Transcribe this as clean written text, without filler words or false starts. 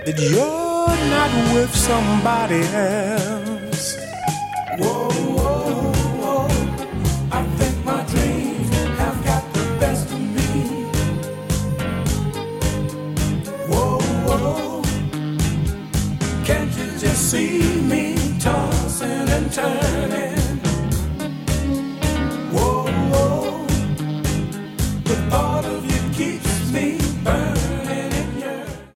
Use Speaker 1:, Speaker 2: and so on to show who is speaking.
Speaker 1: that you're not with somebody else.
Speaker 2: Whoa, whoa, whoa, I think my dreams have got the best of me. Whoa, whoa, can't you just see me tossing and turning?